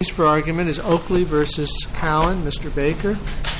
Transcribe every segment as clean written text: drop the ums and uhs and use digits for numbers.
For argument is Oakley v. Cowan. Mr. Baker.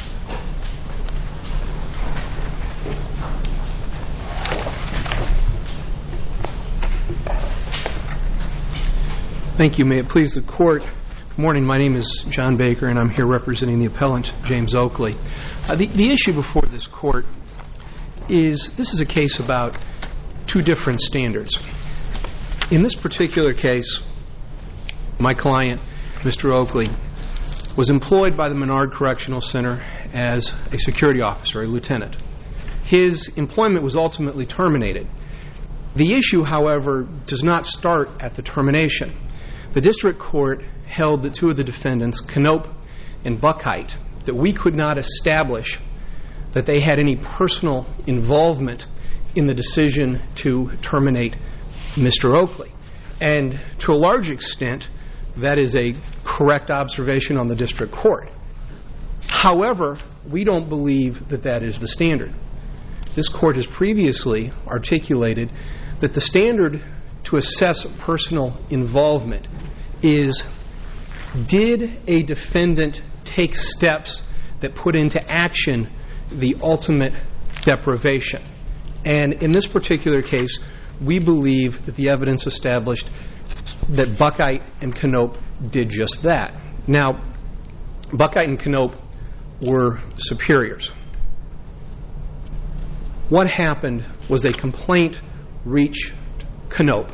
Thank you. May it please the Court. Good morning. My name is John Baker, and I'm here representing the appellant, James Oakley. The issue before this Court is this is a case about two different standards. In this particular case, my client, Mr. Oakley, was employed by the Menard Correctional Center as a security officer, a lieutenant. His employment was ultimately terminated. The issue, however, does not start at the termination. The district court held that two of the defendants, Knope and Buckheit, that we could not establish that they had any personal involvement in the decision to terminate Mr. Oakley. And to a large extent, that is a correct observation on the district court. However, we don't believe that that is the standard. This court has previously articulated that the standard to assess personal involvement is, did a defendant take steps that put into action the ultimate deprivation? And in this particular case, we believe that the evidence established that Buckheit and Knope did just that. Now, Buckheit and Knope were superiors. What happened was a complaint reached Knope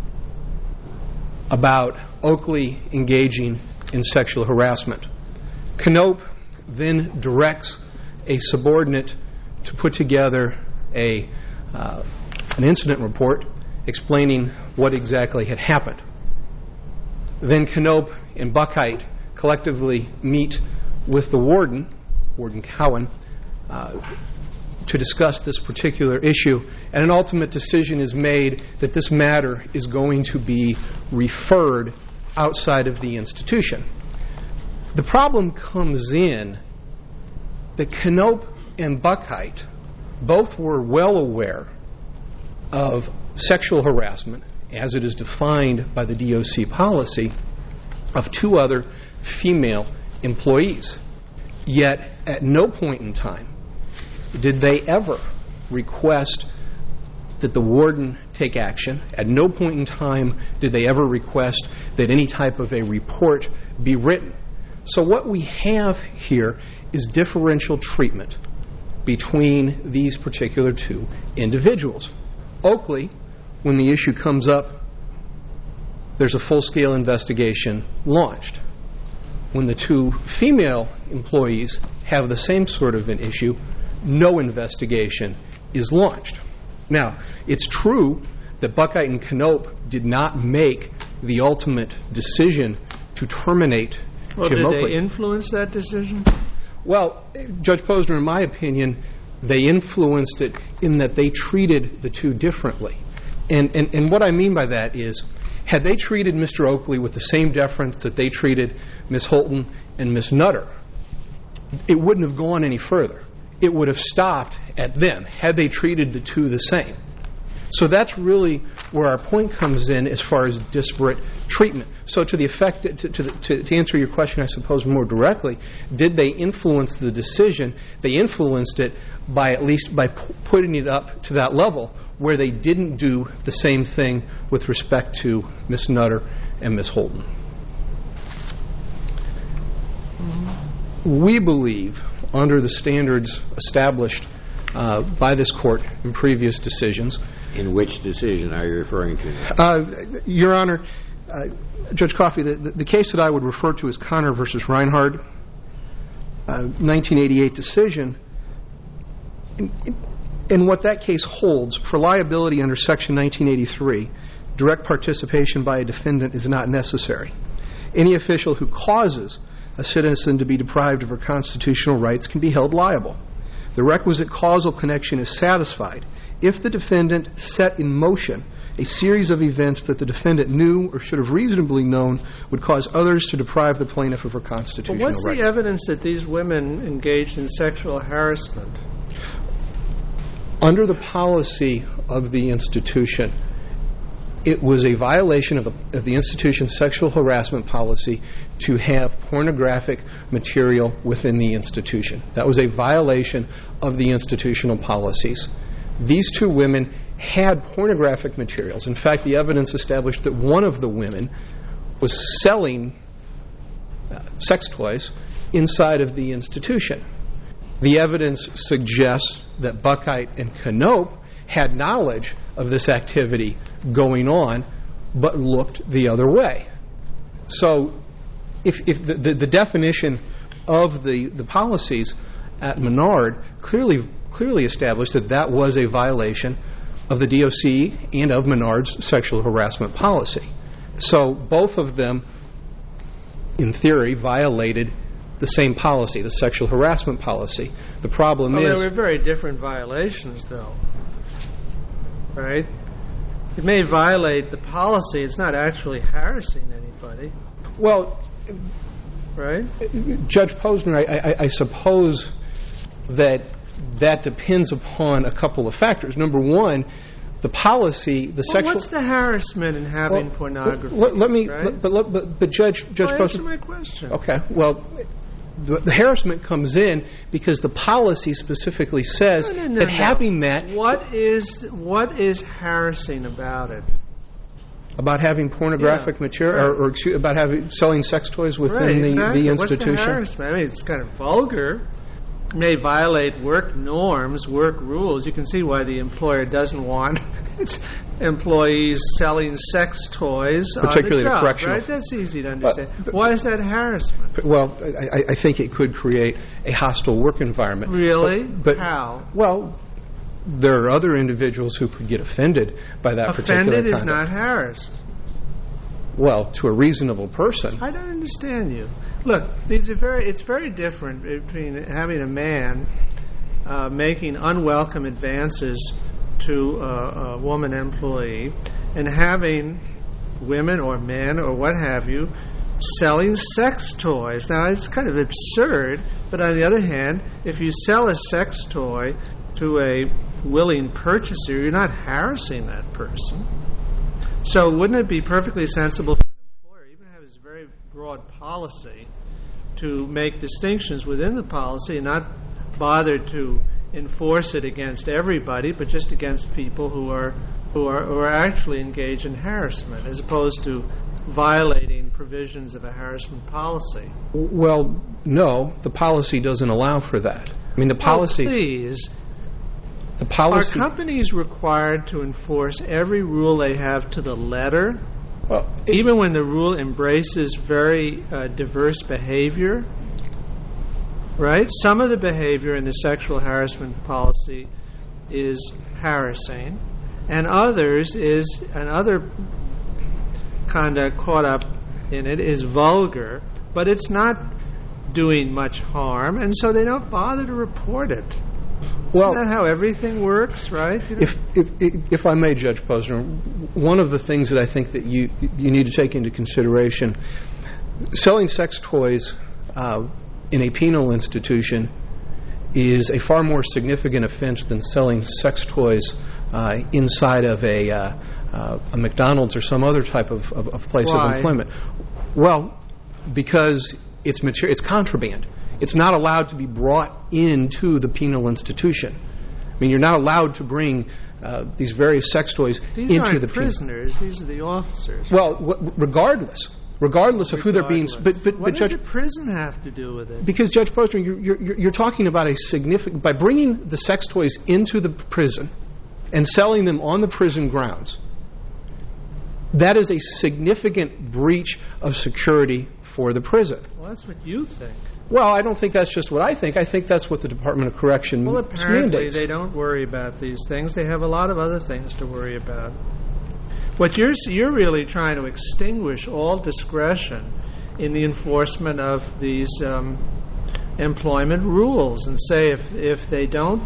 about Oakley engaging in sexual harassment. Knope then directs a subordinate to put together an incident report explaining what exactly had happened. Then Knope and Buckheit collectively meet with the warden, Warden Cowan, to discuss this particular issue, and an ultimate decision is made that this matter is going to be referred outside of the institution. The problem comes in that Knope and Buckheit both were well aware of sexual harassment, as it is defined by the DOC policy, of two other female employees. Yet, at no point in time did they ever request that the warden take action. At no point in time did they ever request that any type of a report be written. So what we have here is differential treatment between these particular two individuals. Oakley, when the issue comes up, there's a full-scale investigation launched. When the two female employees have the same sort of an issue, no investigation is launched. Now, it's true that Buckheit and Knope did not make the ultimate decision to terminate Jim Oakley. Did they influence that decision? Well, Judge Posner, in my opinion, they influenced it in that they treated the two differently. And what I mean by that is, had they treated Mr. Oakley with the same deference that they treated Ms. Holton and Ms. Nutter, it wouldn't have gone any further. It would have stopped at them had they treated the two the same. So that's really where our point comes in as far as disparate treatment. So to the effect, to answer your question, I suppose, more directly, did they influence the decision? They influenced it by at least by putting it up to that level where they didn't do the same thing with respect to Ms. Nutter and Ms. Holton. We believe, under the standards established by this court in previous decisions. In which decision are you referring to? Your Honor, Judge Coffey, the case that I would refer to is Connor v. Reinhard, 1988 decision. And what that case holds, for liability under Section 1983, direct participation by a defendant is not necessary. Any official who causes a citizen to be deprived of her constitutional rights can be held liable. The requisite causal connection is satisfied if the defendant set in motion a series of events that the defendant knew or should have reasonably known would cause others to deprive the plaintiff of her constitutional rights. What's the evidence that these women engaged in sexual harassment? Under the policy of the institution, it was a violation of the institution's sexual harassment policy to have pornographic material within the institution. That was a violation of the institutional policies. These two women had pornographic materials. In fact, the evidence established that one of the women was selling sex toys inside of the institution. The evidence suggests that Buckheit and Knope had knowledge of this activity going on, but looked the other way. So if the definition of the policies at Menard clearly established that was a violation of the DOC and of Menard's sexual harassment policy. So both of them, in theory, violated the same policy, the sexual harassment policy. The problem is... They were very different violations, though. Right? It may violate the policy. It's not actually harassing anybody. Well... Right? Judge Posner, I suppose that depends upon a couple of factors. Number one, the policy, the sexual... What's the harassment in having pornography? Let me... Right? But Judge Posner... Answer my question. Okay. Well, the harassment comes in because the policy specifically says that having that... What is harassing about it? About having pornographic material, or about selling sex toys within the institution? What's the harassment? I mean, it's kind of vulgar. It may violate work norms, work rules. You can see why the employer doesn't want its employees selling sex toys particularly on the job, correctional. right? That's easy to understand. Why is that harassment? Well, I think it could create a hostile work environment. Really? But how? Well, there are other individuals who could get offended by that particular conduct. Offended is not harassed. Well, to a reasonable person. I don't understand you. Look, it's very different between having a man making unwelcome advances to a woman employee and having women or men or what have you selling sex toys. Now, it's kind of absurd, but on the other hand, if you sell a sex toy to a willing purchaser, you're not harassing that person. So wouldn't it be perfectly sensible for an employer, even have his very broad policy, to make distinctions within the policy and not bother to enforce it against everybody, but just against people who are actually engaged in harassment, as opposed to violating provisions of a harassment policy? Well, no, the policy doesn't allow for that. I mean, the policy... Oh, please. The policy... Are companies required to enforce every rule they have to the letter? Well, even when the rule embraces very diverse behavior? Right? Some of the behavior in the sexual harassment policy is harassing, and other conduct caught up in it is vulgar, but it's not doing much harm, and so they don't bother to report it. Isn't that how everything works, right? You know? If I may, Judge Posner, one of the things that I think that you need to take into consideration, selling sex toys in a penal institution is a far more significant offense than selling sex toys inside of a McDonald's or some other type of place of employment. Well, because it's contraband. It's not allowed to be brought into the penal institution. I mean, you're not allowed to bring these various sex toys into the penal. These aren't prisoners. These are the officers. Well, regardless of who they're being... What does a prison have to do with it? Because, Judge Posner, you're talking about a significant... By bringing the sex toys into the prison and selling them on the prison grounds, that is a significant breach of security for the prison. Well, that's what you think. Well, I don't think that's just what I think. I think that's what the Department of Correction mandates. Well, apparently they don't worry about these things. They have a lot of other things to worry about. What you're really trying to extinguish all discretion in the enforcement of these employment rules and say if they don't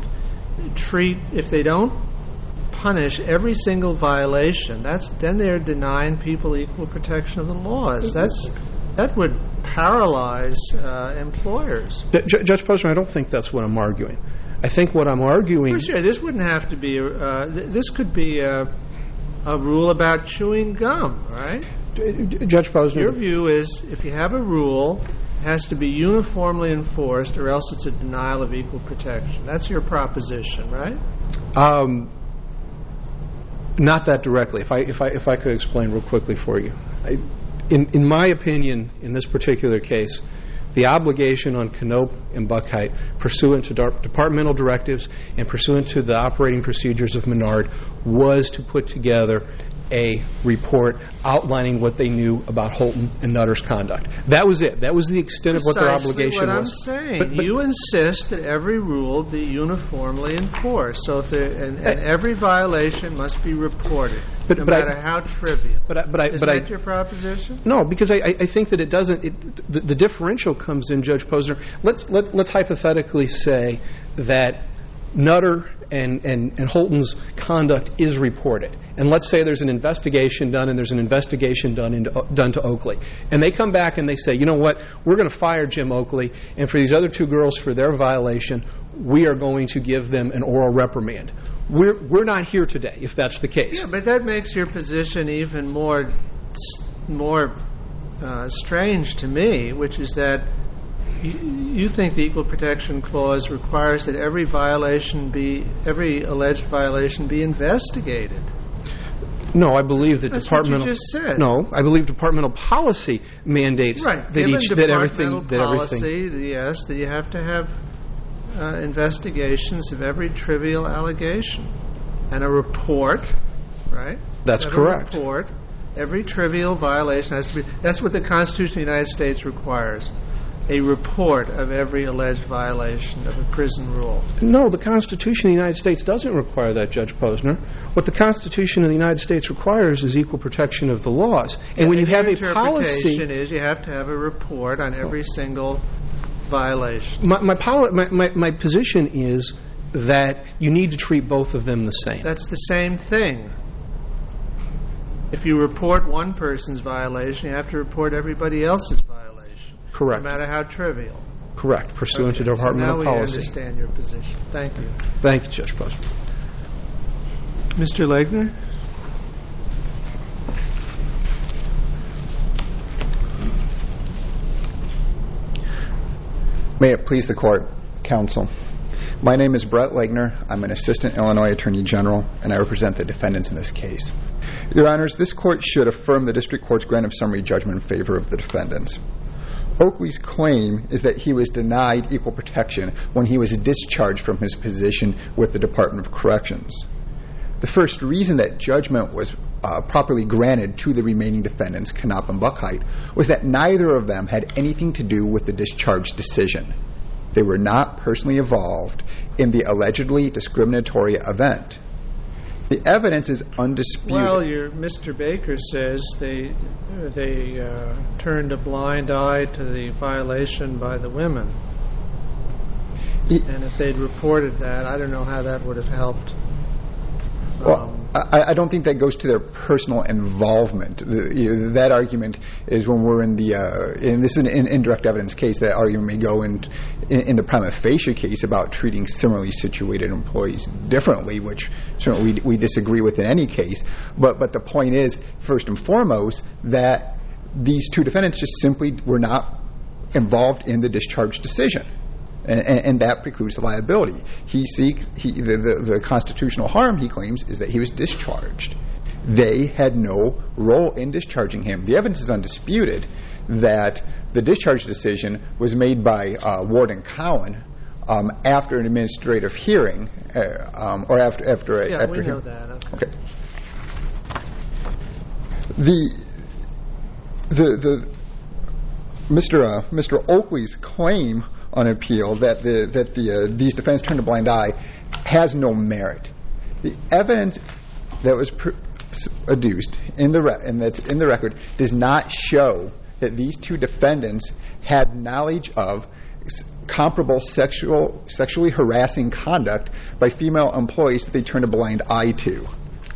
punish every single violation, then they're denying people equal protection of the laws. That would paralyze employers. Judge Posner, I don't think that's what I'm arguing. I think what I'm arguing... For sure, this wouldn't have to be... this could be a rule about chewing gum, right? Judge Posner. Your view is if you have a rule, it has to be uniformly enforced or else it's a denial of equal protection. That's your proposition, right? Not that directly. If I could explain real quickly for you. In my opinion, in this particular case, the obligation on Knope and Buckheit, pursuant to departmental directives and pursuant to the operating procedures of Menard, was to put together a report outlining what they knew about Holton and Nutter's conduct. That was it. That was the extent of what their obligation was. Precisely what I'm saying. You insist that every rule be uniformly enforced. So if and every violation must be reported, no matter how trivial. Isn't that your proposition? No, because I think that it doesn't. The differential comes in, Judge Posner. Let's hypothetically say that Nutter and Holton's conduct is reported. And let's say there's an investigation done and there's an investigation done to Oakley. And they come back and they say, you know what, we're going to fire Jim Oakley, and for these other two girls for their violation, we are going to give them an oral reprimand. We're not here today, if that's the case. Yeah, but that makes your position even more strange to me, which is that you think the Equal Protection Clause requires that every alleged violation be investigated. No, I believe that That's what you just said. No, I believe departmental policy mandates that everything. Yes, that you have to have investigations of every trivial allegation and a report, right? That's correct. A report. Every trivial violation has to be. That's what the Constitution of the United States requires. A report of every alleged violation of a prison rule. No, the Constitution of the United States doesn't require that, Judge Posner. What the Constitution of the United States requires is equal protection of the laws. And when you have a policy... interpretation is you have to have a report on every single violation. My position is that you need to treat both of them the same. That's the same thing. If you report one person's violation, you have to report everybody else's violation. Correct. No matter how trivial. Correct. Pursuant to departmental policy. Now we understand your position. Thank you. Thank you, Judge Posner. Mr. Legner? May it please the Court, Counsel. My name is Brett Legner. I'm an Assistant Illinois Attorney General, and I represent the defendants in this case. Your Honors, this Court should affirm the District Court's grant of summary judgment in favor of the defendants. Oakley's claim is that he was denied equal protection when he was discharged from his position with the Department of Corrections. The first reason that judgment was properly granted to the remaining defendants, Knope and Buckheit, was that neither of them had anything to do with the discharge decision. They were not personally involved in the allegedly discriminatory event. The evidence is undisputed. Well, Mr. Baker says they turned a blind eye to the violation by the women. And if they'd reported that, I don't know how that would have helped. Well, I don't think that goes to their personal involvement. That argument is when we're in this is an indirect evidence case, that argument may go in the prima facie case about treating similarly situated employees differently, which certainly we disagree with in any case. But the point is, first and foremost, that these two defendants just simply were not involved in the discharge decision. And that precludes the liability. The constitutional harm, he claims, is that he was discharged. They had no role in discharging him. The evidence is undisputed that the discharge decision was made by Warden Cowan after an administrative hearing, or after we know that. Okay. Mr. Oakley's claim on appeal that these defendants turned a blind eye has no merit. The evidence that was adduced and that's in the record does not show that these two defendants had knowledge of comparable sexually harassing conduct by female employees that they turned a blind eye to.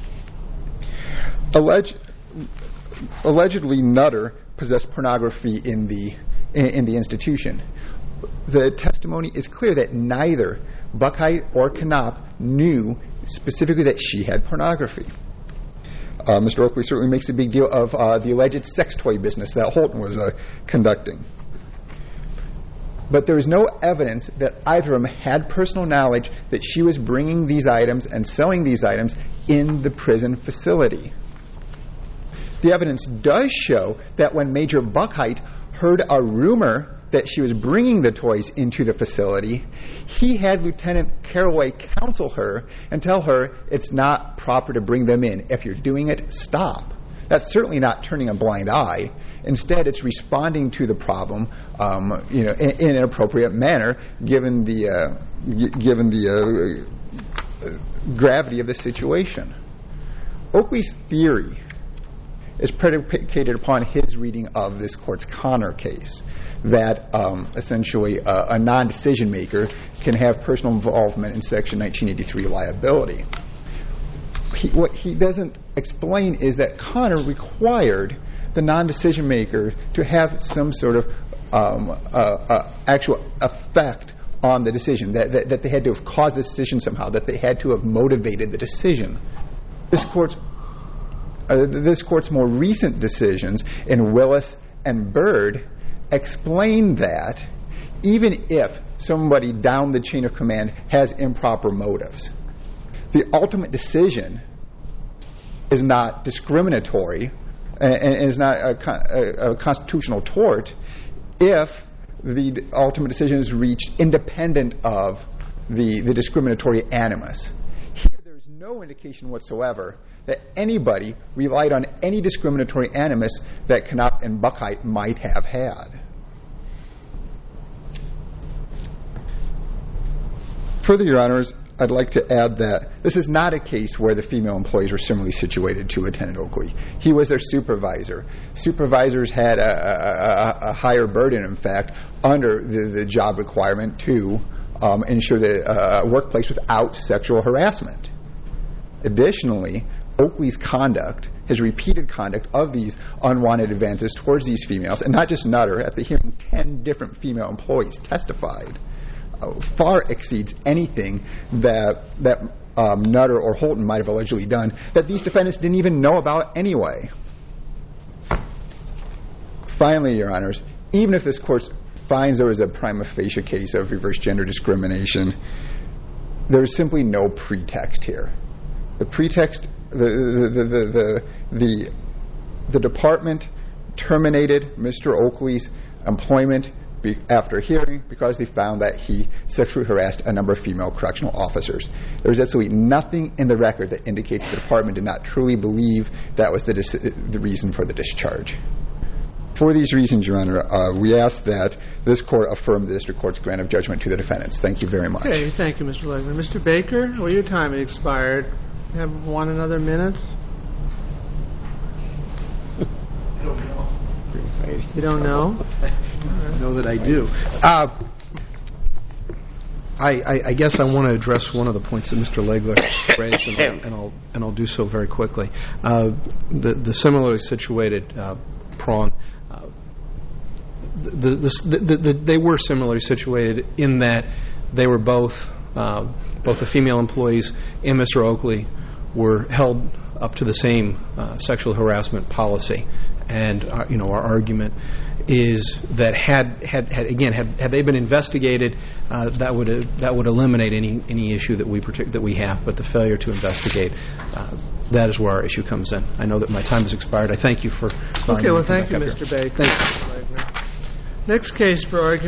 Allegedly, Nutter possessed pornography in the institution. The testimony is clear that neither Buckheit or Knope knew specifically that she had pornography. Mr. Oakley certainly makes a big deal of the alleged sex toy business that Holton was conducting. But there is no evidence that either of them had personal knowledge that she was bringing these items and selling these items in the prison facility. The evidence does show that when Major Buckheit heard a rumor that she was bringing the toys into the facility, he had Lieutenant Caraway counsel her and tell her it's not proper to bring them in. If you're doing it, stop. That's certainly not turning a blind eye. Instead, it's responding to the problem, in an appropriate manner, given the gravity of the situation. Oakley's theory is predicated upon his reading of this court's Connor case, that essentially a non-decision maker can have personal involvement in Section 1983 liability. What he doesn't explain is that Connor required the non-decision maker to have some sort of actual effect on the decision, that they had to have caused the decision somehow, that they had to have motivated the decision. This court's more recent decisions in Willis and Byrd explain that even if somebody down the chain of command has improper motives, the ultimate decision is not discriminatory and is not a constitutional tort if the ultimate decision is reached independent of the discriminatory animus. Here, there's no indication whatsoever that anybody relied on any discriminatory animus that Knopp and Buckheit might have had. Further, Your Honors, I'd like to add that this is not a case where the female employees were similarly situated to Lieutenant Oakley. He was their supervisor. Supervisors had a higher burden, in fact, under the job requirement to ensure a workplace without sexual harassment. Additionally, Oakley's conduct, his repeated conduct of these unwanted advances towards these females, and not just Nutter, at the hearing 10 different female employees testified, far exceeds anything that Nutter or Holton might have allegedly done that these defendants didn't even know about anyway. Finally, Your Honors, even if this court finds there was a prima facie case of reverse gender discrimination, there is simply no pretext here. The pretext, the department terminated Mr. Oakley's employment after hearing because they found that he sexually harassed a number of female correctional officers. There's absolutely nothing in the record that indicates the department did not truly believe that was the reason for the discharge. For these reasons, Your Honor, we ask that this court affirm the district court's grant of judgment to the defendants. Thank you very much. Okay, thank you, Mr. Legler. Mr. Baker, well, your time has expired. You have another minute? I don't know. You don't know? I know that I do. I guess I want to address one of the points that Mr. Legler raised, and I'll do so very quickly. The similarly situated prong. They were similarly situated in that they were both the female employees and Mr. Oakley were held up to the same sexual harassment policy, and our argument is that had they been investigated, that would eliminate any issue that we have. But the failure to investigate, that is where our issue comes in. I know that my time has expired. I thank you for. Okay. Well, thank you, Mr. Baker. Thank you. Next case for argument.